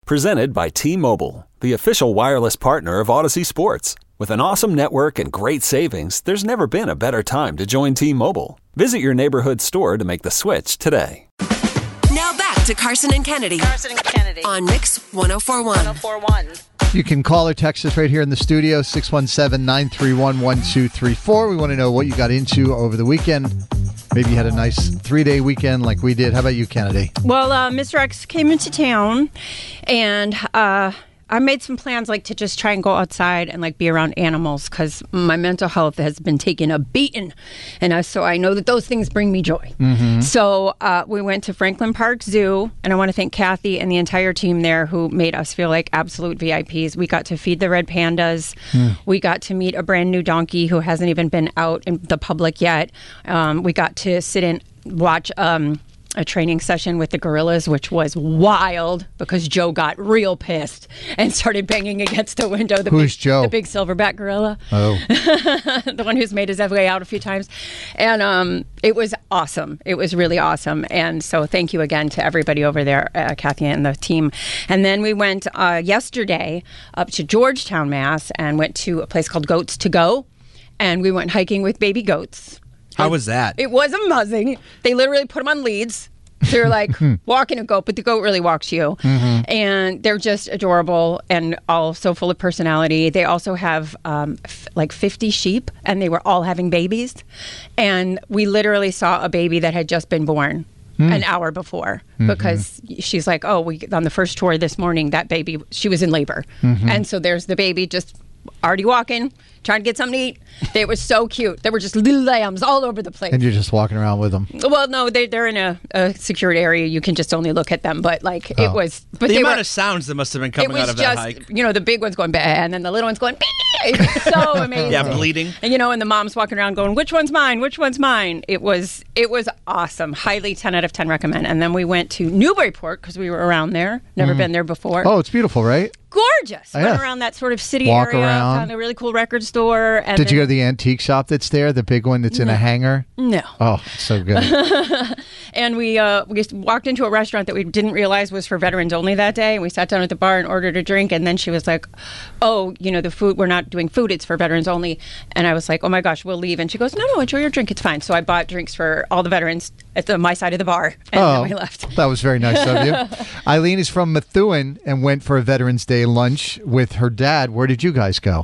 Presented by T-Mobile, the official wireless partner of Odyssey Sports. With an awesome network and great savings, there's never been a better time to join T-Mobile. Visit your neighborhood store to make the switch today. Now back to Carson and Kennedy. On Mix 1041. You can call or text us right here in the studio, 617-931-1234. We want to know what you got into over the weekend. Maybe you had a nice 3-day weekend like we did. How about you, Kennedy? Well, Mr. X came into town, and I made some plans to just try and go outside and be around animals because my mental health has been taking a beating, and so I know that those things bring me joy. Mm-hmm. So we went to Franklin Park Zoo, and I want to thank Kathy and the entire team there who made us feel like absolute VIPs. We got to feed the red pandas. We got to meet a brand new donkey who hasn't even been out in the public yet. We got to sit and watch a training session with the gorillas, which was wild because Joe got real pissed and started banging against the window. Who's Joe? The big silverback gorilla. Oh. The one who's made his way out a few times. And it was awesome. It was really awesome. And so thank you again to everybody over there, Kathy and the team. And then we went yesterday up to Georgetown, Mass, and went to a place called Goats to Go. And we went hiking with baby goats. How was that? It was amazing. They literally put them on leads. They're like walking a goat, but the goat really walks you. Mm-hmm. And they're just adorable and all so full of personality. They also have 50 sheep, and they were all having babies. And we literally saw a baby that had just been born an hour before because she's like, on the first tour this morning, that baby, she was in labor. Mm-hmm. And so there's the baby just already walking, trying to get something to eat. They were so cute. There were just little lambs all over the place. And you're just walking around with them? Well, no, they're in a secured area. You can just only look at them. But it was... But the amount of sounds that must have been coming out of that hike. The big one's going, bah, and then the little one's going, bah. It was so amazing. Yeah, bleeding. And, and the mom's walking around going, which one's mine? Which one's mine? It was awesome. Highly 10 out of 10 recommend. And then we went to Newburyport because we were around there. Never been there before. Oh, it's beautiful, right? Gorgeous. Went around that sort of city Walk area. Around. Found a really cool record store. And Did you go to the antique shop that's there, the big one that's in a hangar? No. Oh, so good. And we walked into a restaurant that we didn't realize was for veterans only that day. And we sat down at the bar and ordered a drink. And then she was like, the food, we're not doing food. It's for veterans only. And I was like, oh my gosh, we'll leave. And she goes, no, enjoy your drink. It's fine. So I bought drinks for all the veterans at my side of the bar. And then we left. That was very nice of you. Eileen is from Methuen and went for a Veterans Day lunch with her dad. Where did you guys go?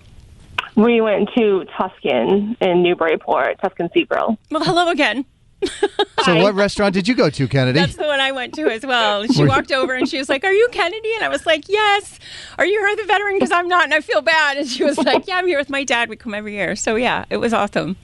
We went to Tuscan in Newburyport, Tuscan Sea Grill. Well, hello again. So what restaurant did you go to, Kennedy? That's the one I went to as well. She walked over and she was like, are you Kennedy? And I was like, yes. Are you her, the veteran? Because I'm not and I feel bad. And she was like, yeah, I'm here with my dad. We come every year. So yeah, it was awesome.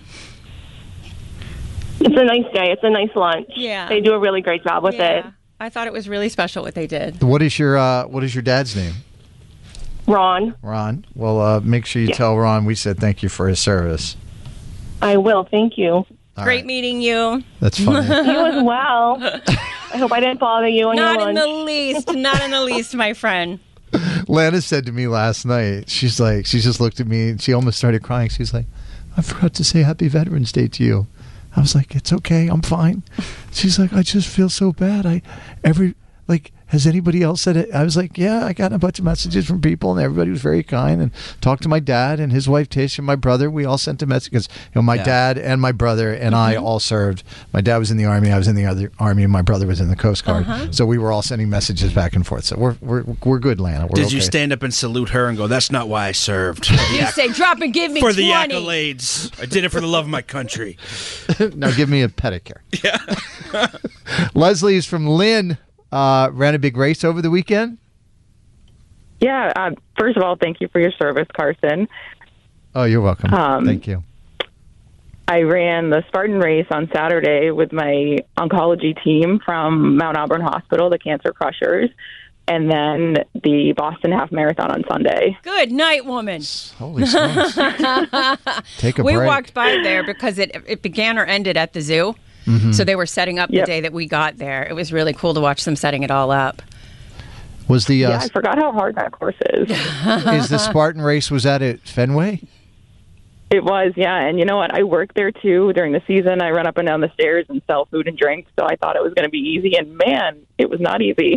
It's a nice day. It's a nice lunch. Yeah. They do a really great job with it. I thought it was really special what they did. What is your dad's name? Ron. Ron. Well, make sure you tell Ron we said thank you for his service. I will. Thank you. Great meeting you. That's funny. You as well. I hope I didn't bother you on your lunch. Not in the least. Not in the least, my friend. Lana said to me last night, she just looked at me and she almost started crying. She's like, I forgot to say Happy Veterans Day to you. I was like, it's okay. I'm fine. She's like, I just feel so bad. Has anybody else said it? I was like, yeah, I got a bunch of messages from people, and everybody was very kind. And talked to my dad and his wife Tish and my brother. We all sent a message because my dad and my brother and I all served. My dad was in the Army, I was in the other Army, and my brother was in the Coast Guard. So we were all sending messages back and forth. So we're good, Lana. Did you stand up and salute her and go, "That's not why I served"? You say, "Drop and give me for 20. the accolades. I did it for the love of my country." Now give me a pedicure. Yeah. Leslie is from Lynn. Ran a big race over the weekend? Yeah. First of all, thank you for your service, Carson. Oh, you're welcome. Thank you. I ran the Spartan race on Saturday with my oncology team from Mount Auburn Hospital, the Cancer Crushers, and then the Boston Half Marathon on Sunday. Good night, woman. Holy smokes. Take a break. We walked by there because it began or ended at the zoo. Mm-hmm. So they were setting up the day that we got there. It was really cool to watch them setting it all up. Was the I forgot how hard that course is. Is the Spartan race, was that at Fenway? It was, yeah. And you know what? I work there, too. During the season, I run up and down the stairs and sell food and drinks. So I thought it was going to be easy. And, man, it was not easy.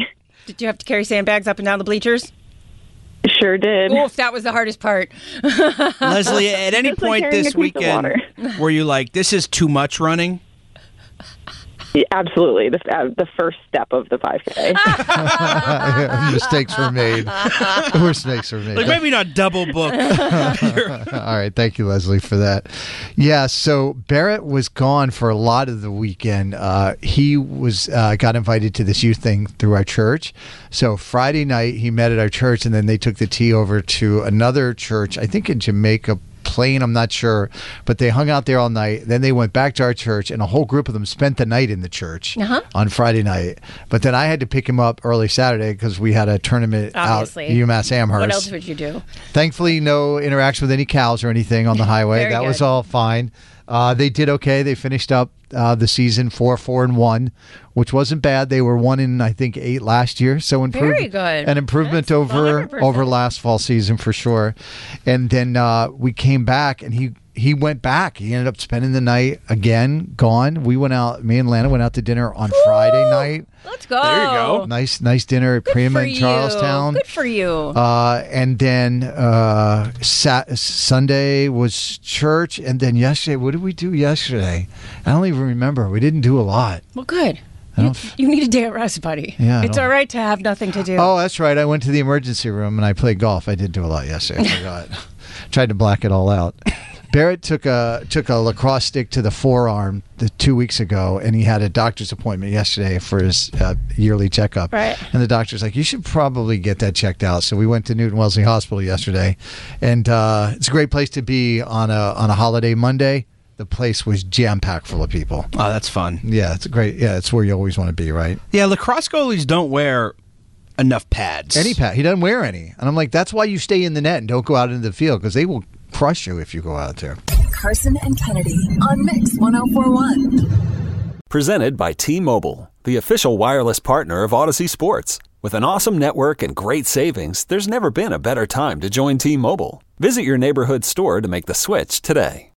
Did you have to carry sandbags up and down the bleachers? Sure did. Oof, that was the hardest part. Leslie, at any Just like point carrying this a piece of water. weekend, were you like, this is too much running? Yeah, absolutely. The first step of the 5K. Mistakes were made. Mistakes were made. Like, maybe not double book. All right. Thank you, Leslie, for that. Yeah. So Barrett was gone for a lot of the weekend. He was got invited to this youth thing through our church. So Friday night, he met at our church, and then they took the T over to another church, I think in Jamaica Plain, I'm not sure, but they hung out there all night. Then they went back to our church, and a whole group of them spent the night in the church on Friday night. But then I had to pick him up early Saturday because we had a tournament Obviously. out at UMass Amherst. What else would you do? Thankfully, no interaction with any cows or anything on the highway. Very That was good. all fine. They did okay. They finished up the season 4-4-1, which wasn't bad. They were 1-8 last year, so Very good. An improvement That's over 100%. last fall season for sure. And then we came back, and he went back. He ended up spending the night again, gone. We went out. Me and Lana went out to dinner on Friday night. Let's go. There you go. Nice dinner at Prima in Charlestown. Good for you. And then Sunday was church, and then yesterday, what did we do yesterday? I don't even remember. We didn't do a lot. Well, good. I don't You need a day of rest, buddy. Yeah, I It's don't- all right to have nothing to do. Oh, that's right. I went to the emergency room and I played golf. I did do a lot yesterday. I forgot. Tried to black it all out. Barrett took a lacrosse stick to the forearm 2 weeks ago, and he had a doctor's appointment yesterday for his yearly checkup. Right. And the doctor's like, you should probably get that checked out. So we went to Newton Wellesley Hospital yesterday, and it's a great place to be on a holiday Monday. The place was jam-packed full of people. Oh, that's fun. Yeah, it's great. Yeah, it's where you always want to be, right? Yeah, lacrosse goalies don't wear enough pads. Any pad. He doesn't wear any. And I'm like, that's why you stay in the net and don't go out into the field, because they will crush you if you go out there. Carson and Kennedy on Mix 1041. Presented by T-Mobile, the official wireless partner of Odyssey Sports. With an awesome network and great savings, there's never been a better time to join T-Mobile. Visit your neighborhood store to make the switch today.